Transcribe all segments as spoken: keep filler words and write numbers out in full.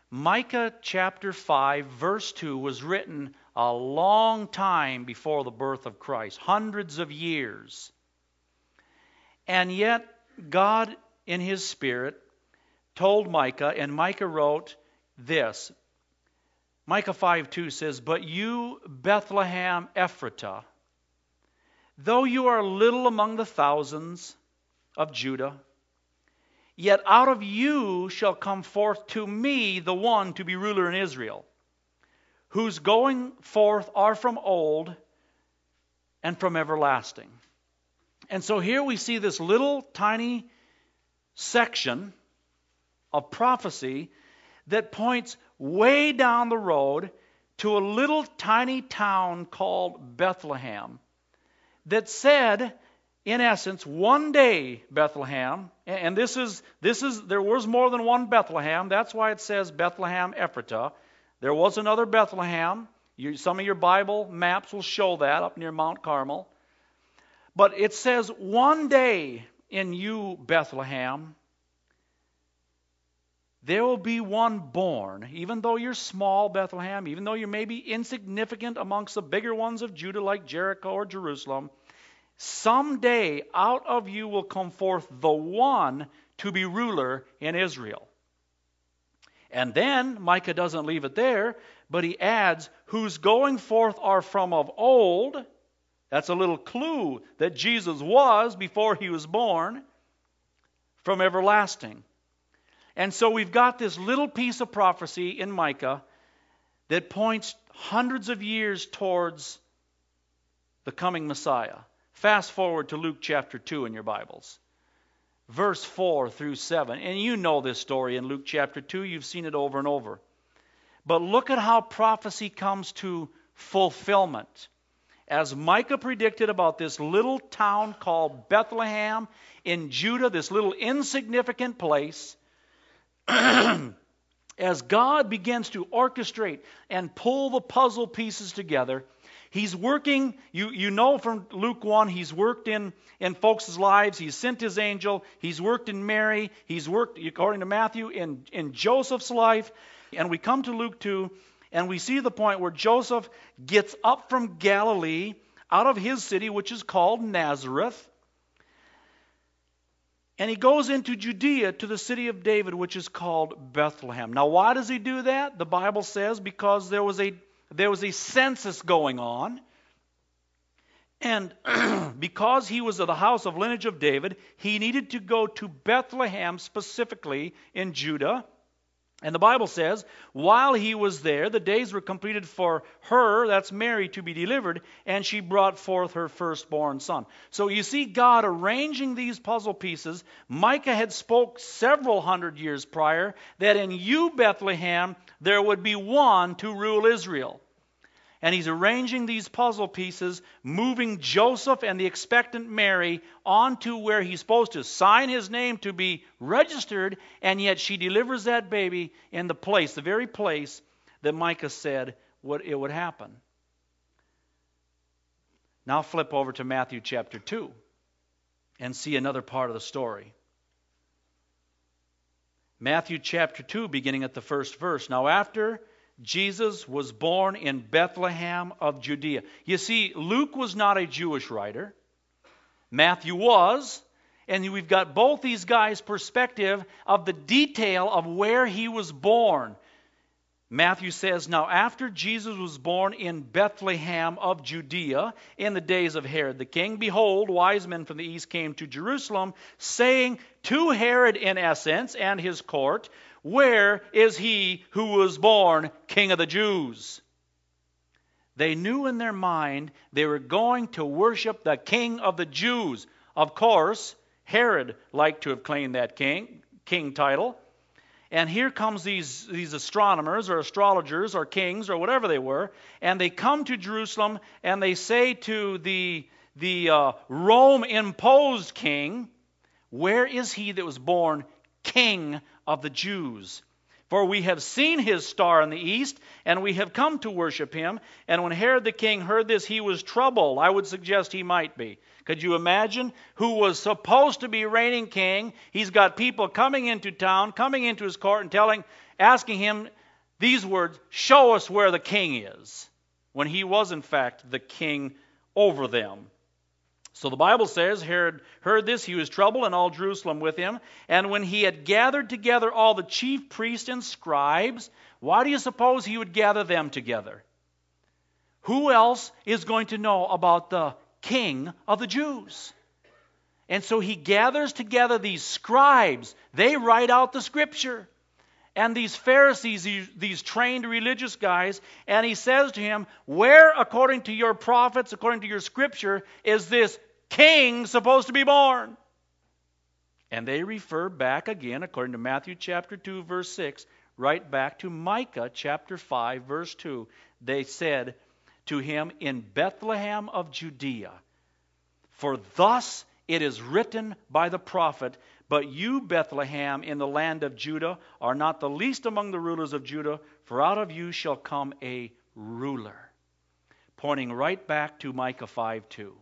Micah chapter five, verse two was written a long time before the birth of Christ, hundreds of years. And yet, God, in His Spirit, told Micah, and Micah wrote this. Micah five two says, "But you, Bethlehem Ephratah, though you are little among the thousands of Judah, yet out of you shall come forth to me the one to be ruler in Israel, whose going forth are from old and from everlasting." And so here we see this little tiny section of prophecy that points way down the road to a little tiny town called Bethlehem that said, in essence, one day Bethlehem, and this is, this is, there was more than one Bethlehem. That's why it says Bethlehem Ephratah. There was another Bethlehem. You, some of your Bible maps will show that up near Mount Carmel. But it says, one day in you, Bethlehem, there will be one born. Even though you're small, Bethlehem, even though you may be insignificant amongst the bigger ones of Judah like Jericho or Jerusalem, someday out of you will come forth the one to be ruler in Israel. And then Micah doesn't leave it there, but he adds, whose going forth are from of old. That's a little clue that Jesus was before he was born, from everlasting. And so we've got this little piece of prophecy in Micah that points hundreds of years towards the coming Messiah. Fast forward to Luke chapter two in your Bibles, verse four through seven. And you know this story in Luke chapter two. You've seen it over and over. But look at how prophecy comes to fulfillment. As Micah predicted about this little town called Bethlehem in Judah, this little insignificant place, as God begins to orchestrate and pull the puzzle pieces together, He's working, you, you know from Luke one, He's worked in, in folks' lives. He's sent His angel. He's worked in Mary. He's worked, according to Matthew, in, in Joseph's life. And we come to Luke two, and we see the point where Joseph gets up from Galilee, out of his city, which is called Nazareth, and he goes into Judea to the city of David, which is called Bethlehem. Now, why does he do that? The Bible says because there was a there was a census going on, and because he was of the house of lineage of David, he needed to go to Bethlehem specifically in Judah. And the Bible says, while he was there, the days were completed for her, that's Mary, to be delivered, and she brought forth her firstborn son. So you see God arranging these puzzle pieces. Micah had spoke several hundred years prior that in you, Bethlehem, there would be one to rule Israel. And he's arranging these puzzle pieces, moving Joseph and the expectant Mary onto where he's supposed to sign his name to be registered, and yet she delivers that baby in the place, the very place that Micah said would, it would happen. Now flip over to Matthew chapter two and see another part of the story. Matthew chapter two, beginning at the first verse. Now after Jesus was born in Bethlehem of Judea. You see, Luke was not a Jewish writer. Matthew was. And we've got both these guys' perspective of the detail of where he was born. Matthew says, now after Jesus was born in Bethlehem of Judea in the days of Herod the king, behold, wise men from the east came to Jerusalem, saying to Herod in essence and his court, where is he who was born King of the Jews? They knew in their mind they were going to worship the King of the Jews. Of course, Herod liked to have claimed that king, king title. And here comes these, these astronomers or astrologers or kings or whatever they were, and they come to Jerusalem and they say to the, the uh, Rome-imposed king, where is he that was born King of the Jews? For we have seen his star in the east, and we have come to worship him. And when Herod the king heard this, he was troubled. I would suggest he might be. Could you imagine? Who was supposed to be reigning king? He's got people coming into town, coming into his court, and telling, asking him these words, show us where the king is, when he was in fact the king over them. So the Bible says, Herod heard this, he was troubled, and all Jerusalem with him. And when he had gathered together all the chief priests and scribes, why do you suppose he would gather them together? Who else is going to know about the king of the Jews? And so he gathers together these scribes. They write out the scripture. And these Pharisees, these, these trained religious guys, and he says to him, where, according to your prophets, according to your scripture, is this king supposed to be born? And they refer back again, according to Matthew chapter two, verse six, right back to Micah chapter five, verse two. They said to him, in Bethlehem of Judea, for thus it is written by the prophet, but you, Bethlehem, in the land of Judah, are not the least among the rulers of Judah, for out of you shall come a ruler. Pointing right back to Micah five two.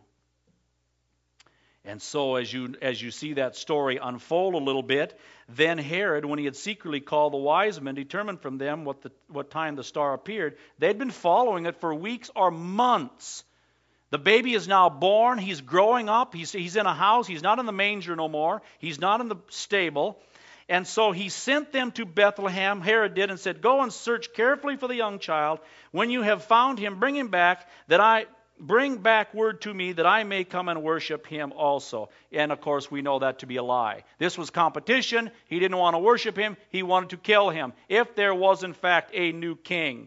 And so as you as you see that story unfold a little bit, then Herod, when he had secretly called the wise men, determined from them what the what time the star appeared. They'd been following it for weeks or months. The baby is now born. He's growing up. He's, he's in a house. He's not in the manger no more. He's not in the stable. And so he sent them to Bethlehem, Herod did, and said, go and search carefully for the young child. When you have found him, bring him back, that I bring back word to me that I may come and worship him also. And of course, we know that to be a lie. This was competition. He didn't want to worship him. He wanted to kill him, if there was in fact a new king.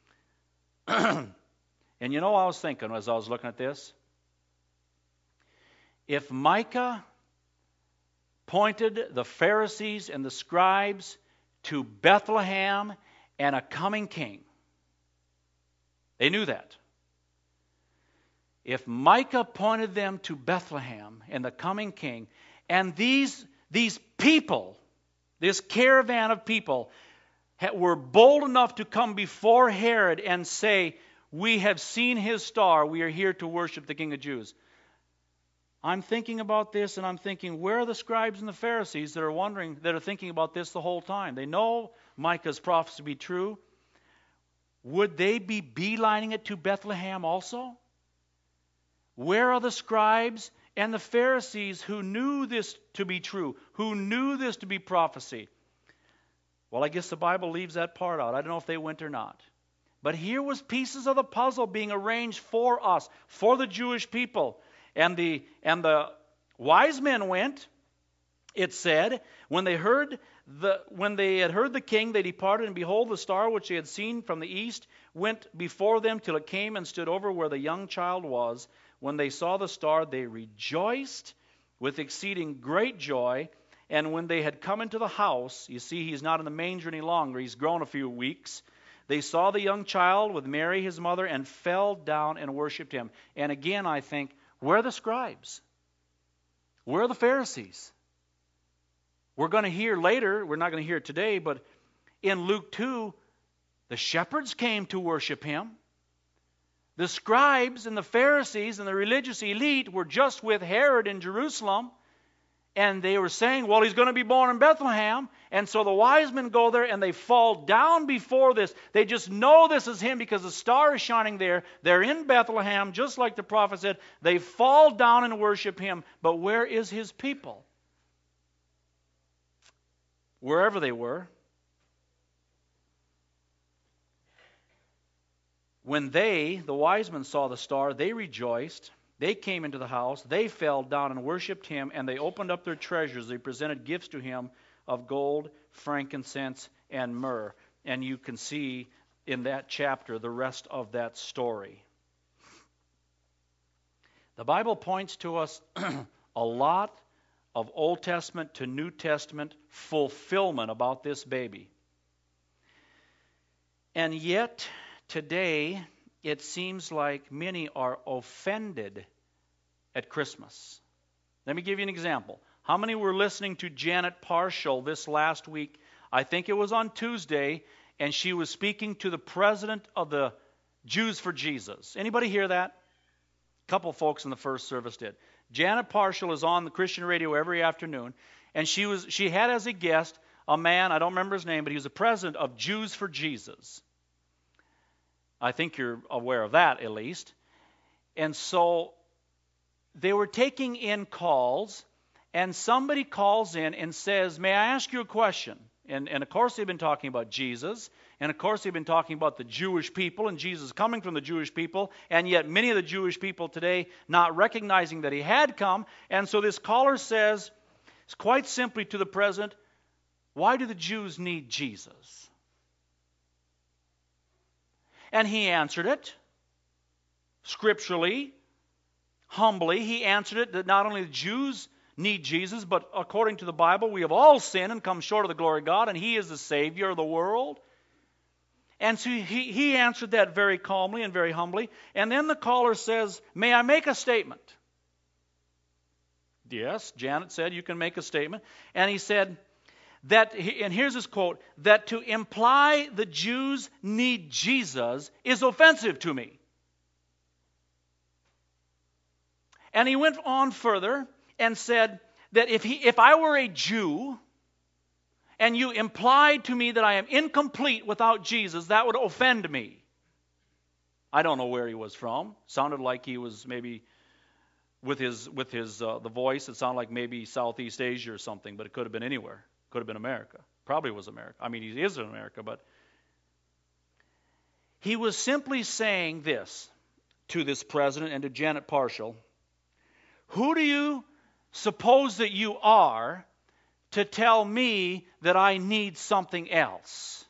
And you know what I was thinking as I was looking at this? If Micah pointed the Pharisees and the scribes to Bethlehem and a coming king, they knew that. If Micah pointed them to Bethlehem and the coming king, and these, these people, this caravan of people, were bold enough to come before Herod and say, we have seen his star. We are here to worship the King of Jews. I'm thinking about this, and I'm thinking, where are the scribes and the Pharisees that are wondering, that are thinking about this the whole time? They know Micah's prophecy to be true. Would they be beelining it to Bethlehem also? Where are the scribes and the Pharisees who knew this to be true, who knew this to be prophecy? Well, I guess the Bible leaves that part out. I don't know if they went or not. But here was pieces of the puzzle being arranged for us, for the Jewish people. And the and the wise men went, it said, when they heard the when they had heard the king, they departed, and behold, the star which they had seen from the east went before them till it came and stood over where the young child was. When they saw the star, they rejoiced with exceeding great joy. And when they had come into the house, you see, he's not in the manger any longer. He's grown a few weeks. They saw the young child with Mary, his mother, and fell down and worshipped him. And again, I think, where are the scribes? Where are the Pharisees? We're going to hear later, we're not going to hear it today, but in Luke two, the shepherds came to worship him. The scribes and the Pharisees and the religious elite were just with Herod in Jerusalem. And they were saying, well, he's going to be born in Bethlehem. And so the wise men go there and they fall down before this. They just know this is him because the star is shining there. They're in Bethlehem, just like the prophet said. They fall down and worship him. But where is his people? Wherever they were. When they, the wise men, saw the star, they rejoiced. They came into the house, they fell down and worshipped him, and they opened up their treasures. They presented gifts to him of gold, frankincense, and myrrh. And you can see in that chapter the rest of that story. The Bible points to us a lot of Old Testament to New Testament fulfillment about this baby. And yet, today, it seems like many are offended at Christmas. Let me give you an example. How many were listening to Janet Parshall this last week I think it was on Tuesday, and she was speaking to the president of the Jews for Jesus. Anybody hear that? A couple folks in the first service did. Janet Parshall is on the Christian radio every afternoon, and she was she had as a guest a man, I don't remember his name, but he was the president of Jews for Jesus. I think you're aware of that at least. And so they were taking in calls, and somebody calls in and says, may I ask you a question? And, and of course they've been talking about Jesus, and of course they've been talking about the Jewish people and Jesus coming from the Jewish people, and yet many of the Jewish people today not recognizing that he had come. And so this caller says, quite simply to the president, why do the Jews need Jesus? And he answered it scripturally, humbly. He answered it that not only the Jews need Jesus, but according to the Bible, we have all sinned and come short of the glory of God, and he is the Savior of the world. And so he, he answered that very calmly and very humbly. And then the caller says, may I make a statement? Yes, Janet said, you can make a statement. And he said that, and here's his quote, that to imply the Jews need Jesus is offensive to me. And he went on further and said that if he, if I were a Jew, and you implied to me that I am incomplete without Jesus, that would offend me. I don't know where he was from. Sounded like he was maybe with his with his uh, the voice. It sounded like maybe Southeast Asia or something, but it could have been anywhere. Could have been America. Probably was America. I mean, he is in America, but he was simply saying this to this president and to Janet Parshall. Who do you suppose that you are to tell me that I need something else?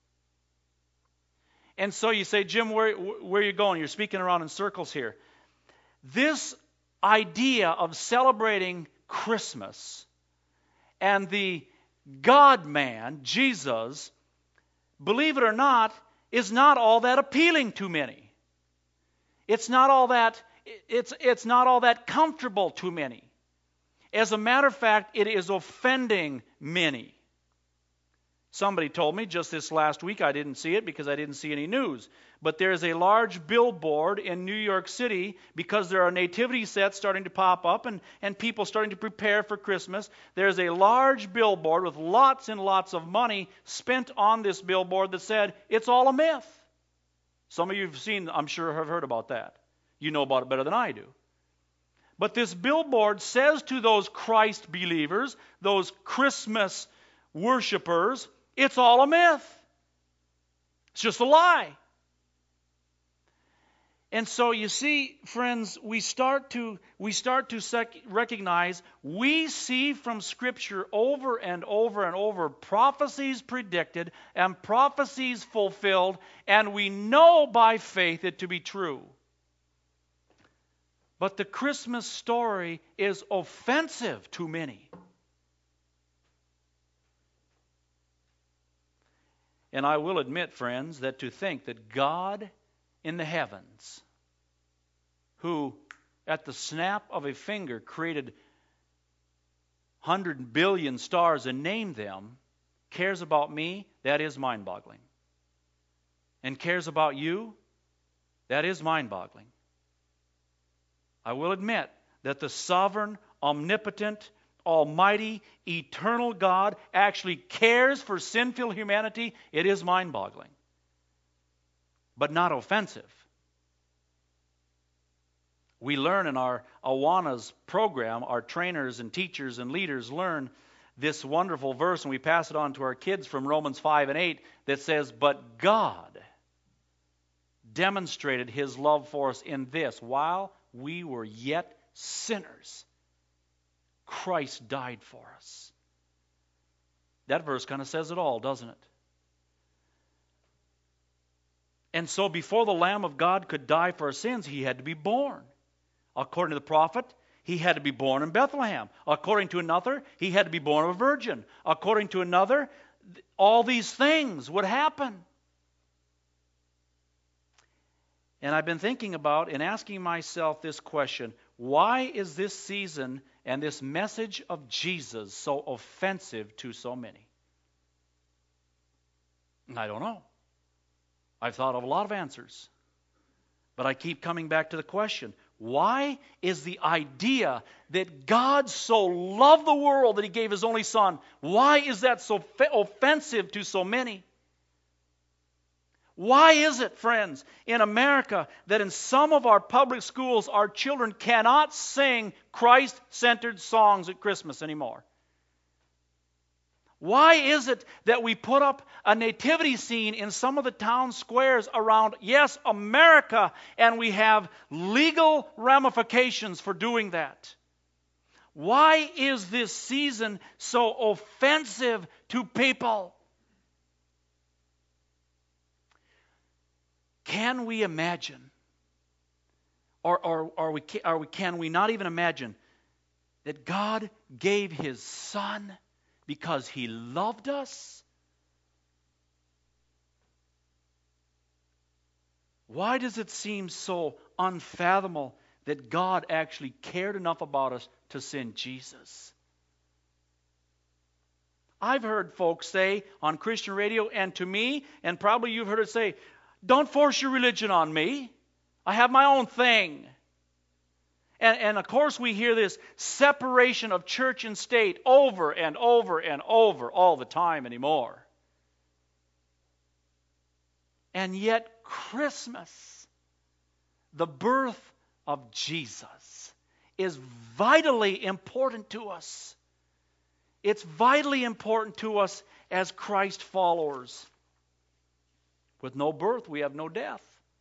And so you say, Jim, where, where are you going? You're speaking around in circles here. This idea of celebrating Christmas and the God-man, Jesus, believe it or not, is not all that appealing to many. It's not all that, it's, it's not all that comfortable to many. As a matter of fact, it is offending many. Somebody told me just this last week, I didn't see it because I didn't see any news, but there is a large billboard in New York City because there are nativity sets starting to pop up and, and people starting to prepare for Christmas. There's a large billboard with lots and lots of money spent on this billboard that said, it's all a myth. Some of you have seen, I'm sure, have heard about that. You know about it better than I do. But this billboard says to those Christ believers, those Christmas worshipers, it's all a myth. It's just a lie. And so you see, friends, we start to we start to sec- recognize, we see from Scripture over and over and over prophecies predicted and prophecies fulfilled, and we know by faith it to be true. But the Christmas story is offensive to many. And I will admit, friends, that to think that God in the heavens, who at the snap of a finger created one hundred billion stars and named them, cares about me, that is mind-boggling. And cares about you, that is mind-boggling. I will admit that the sovereign, omnipotent, almighty, eternal God actually cares for sinful humanity. It is mind-boggling, but not offensive. We learn in our Awanas program, our trainers and teachers and leaders learn this wonderful verse, and we pass it on to our kids from Romans five and eight that says, but God demonstrated His love for us in this, while we were yet sinners, Christ died for us. That verse kind of says it all, doesn't it? And so before the Lamb of God could die for our sins, He had to be born. According to the prophet, He had to be born in Bethlehem. According to another, He had to be born of a virgin. According to another, all these things would happen. And I've been thinking about and asking myself this question: why is this season and this message of Jesus so offensive to so many? I don't know. I've thought of a lot of answers. But I keep coming back to the question, why is the idea that God so loved the world that He gave His only Son, why is that so offensive to so many? Why is it, friends, in America that in some of our public schools our children cannot sing Christ-centered songs at Christmas anymore? Why is it that we put up a nativity scene in some of the town squares around, yes, America, and we have legal ramifications for doing that? Why is this season so offensive to people? Can we imagine, or, or, or we, or we, can we not even imagine that God gave His Son because He loved us? Why does it seem so unfathomable that God actually cared enough about us to send Jesus? I've heard folks say on Christian radio, and to me, and probably you've heard it say, don't force your religion on me. I have my own thing. And, and of course we hear this separation of church and state over and over and over all the time anymore. And yet Christmas, the birth of Jesus, is vitally important to us. It's vitally important to us as Christ followers. With no birth, we have no death.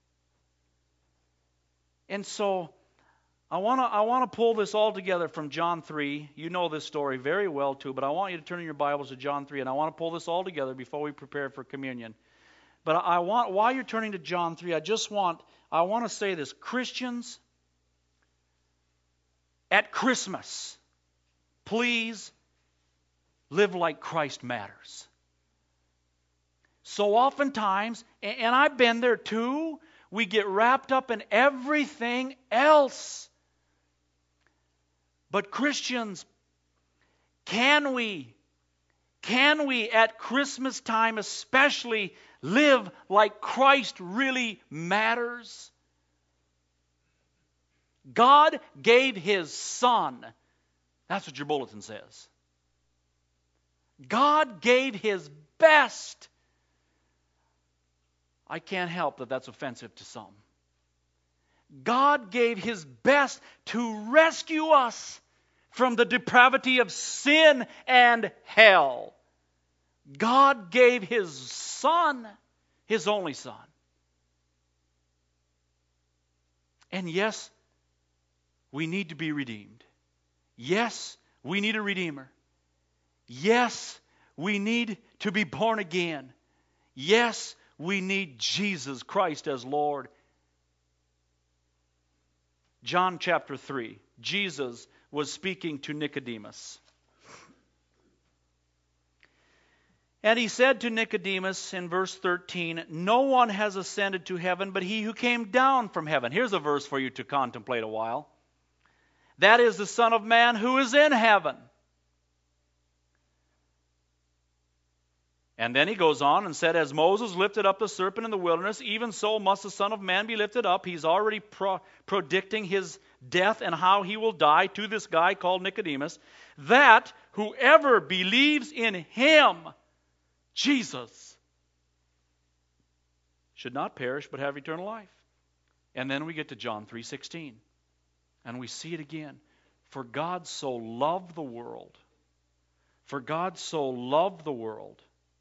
And so, I want to I want to pull this all together from John three. You know this story very well too, but I want you to turn in your Bibles to John three, and I want to pull this all together before we prepare for communion. But I want, while you're turning to John three, I just want I want to say this: Christians, at Christmas, please live like Christ matters. So oftentimes, and I've been there too, we get wrapped up in everything else. But Christians, can we, can we at Christmas time especially live like Christ really matters? God gave His Son. That's what your bulletin says. God gave His best. I can't help that that's offensive to some. God gave His best to rescue us from the depravity of sin and hell. God gave His Son, His only Son. And yes, we need to be redeemed. Yes, we need a Redeemer. Yes, we need to be born again. Yes, we need Jesus Christ as Lord. John chapter three. Jesus was speaking to Nicodemus. And He said to Nicodemus in verse thirteen, no one has ascended to heaven but He who came down from heaven. Here's a verse for you to contemplate a while. That is the Son of Man who is in heaven. And then He goes on and said, as Moses lifted up the serpent in the wilderness, even so must the Son of Man be lifted up. He's already pro- predicting His death and how He will die to this guy called Nicodemus, that whoever believes in Him, Jesus, should not perish but have eternal life. And then we get to John three sixteen, and we see it again. For God so loved the world. For God so loved the world.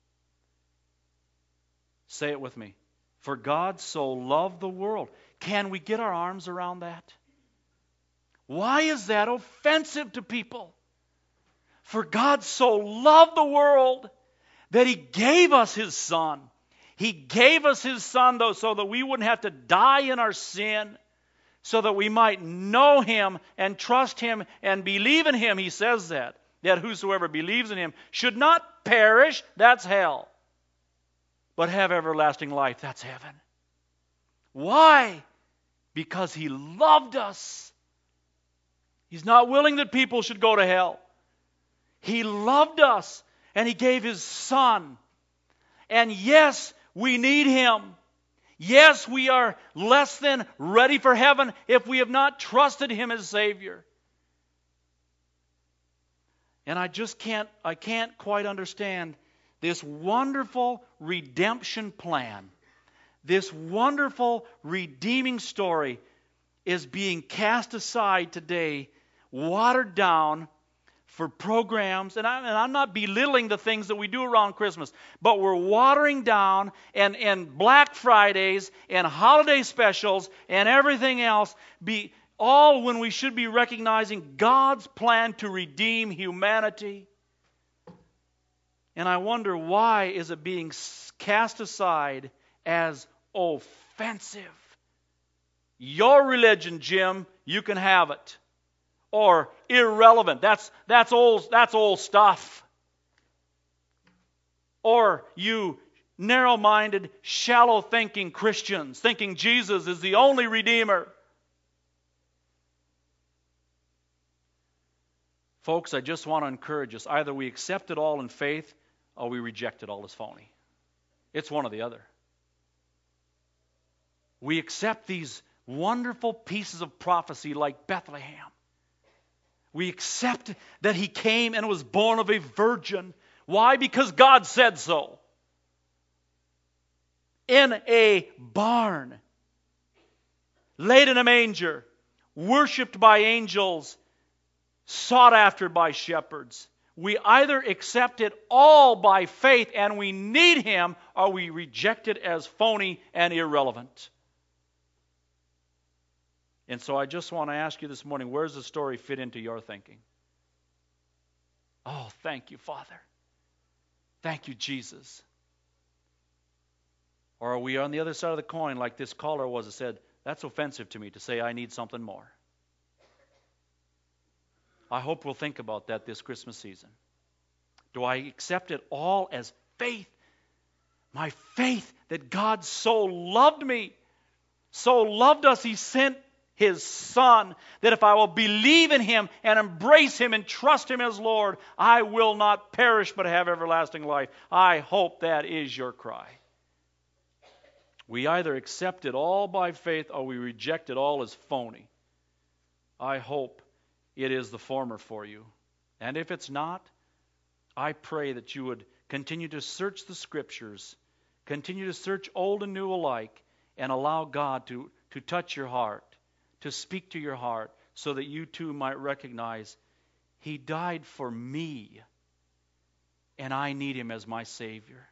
Say it with me. For God so loved the world. Can we get our arms around that? Why is that offensive to people? For God so loved the world that He gave us His Son. He gave us His Son, though, so that we wouldn't have to die in our sin, so that we might know Him and trust Him and believe in Him. He says that, that whosoever believes in Him should not perish, that's hell, but have everlasting life, that's heaven. Why? Because He loved us. He's not willing that people should go to hell. He loved us, and He gave His Son. And yes, we need Him. Yes, we are less than ready for heaven if we have not trusted Him as Savior. And I just can't, I can't quite understand this wonderful redemption plan. This wonderful redeeming story is being cast aside today, watered down for programs. And, I, and I'm not belittling the things that we do around Christmas, but we're watering down, and, and Black Fridays and holiday specials and everything else, be all when we should be recognizing God's plan to redeem humanity. And I wonder, why is it being cast aside as offensive? Your religion, Jim, you can have it. Or irrelevant. That's that's old that's old stuff. Or you narrow-minded, shallow-thinking Christians, thinking Jesus is the only Redeemer. Folks, I just want to encourage us. Either we accept it all in faith, or we reject it all as phony. It's one or the other. We accept these wonderful pieces of prophecy like Bethlehem. We accept that He came and was born of a virgin. Why? Because God said so. In a barn, laid in a manger, worshipped by angels, sought after by shepherds. We either accept it all by faith and we need Him, or we reject it as phony and irrelevant. And so I just want to ask you this morning, where does the story fit into your thinking? Oh, thank you, Father. Thank you, Jesus. Or are we on the other side of the coin like this caller was that said, that's offensive to me to say I need something more? I hope we'll think about that this Christmas season. Do I accept it all as faith? My faith that God so loved me, so loved us, He sent His Son, that if I will believe in Him and embrace Him and trust Him as Lord, I will not perish but have everlasting life. I hope that is your cry. We either accept it all by faith or we reject it all as phony. I hope it is the former for you. And if it's not, I pray that you would continue to search the Scriptures, continue to search old and new alike, and allow God to, to touch your heart, to speak to your heart, so that you too might recognize He died for me, and I need Him as my Savior.